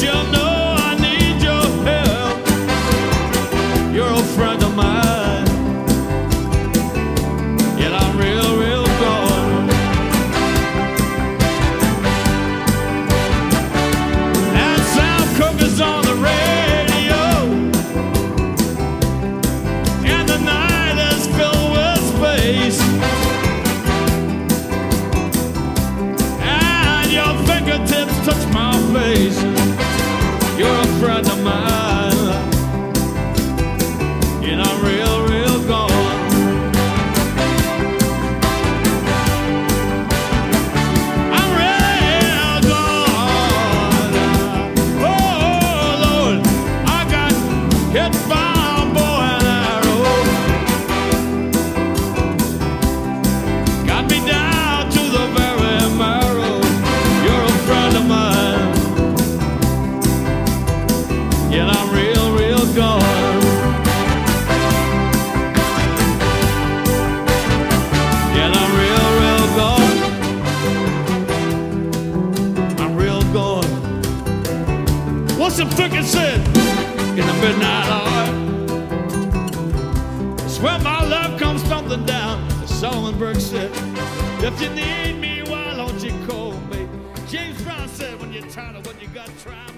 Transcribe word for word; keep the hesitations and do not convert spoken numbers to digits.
you know I need your help. You're a friend of mine, yet I'm real, real gone. And Sam Cooke is on the radio, and the night is filled with space. And your fingertips touch my face. You're a friend of mine, and I'm real, real gone. I'm real gone. Oh, Lord, I got hit by a bow and arrow. Got me down to the very marrow. You're a friend of mine, yet I'm real, real gone. Yet I'm real, real gone. I'm real gone. What's the frickin' said in the midnight hour? It's when my love comes thumping down. The Songbird said, if you need me, why don't you call me? James Brown said, when you're tired of what you got, try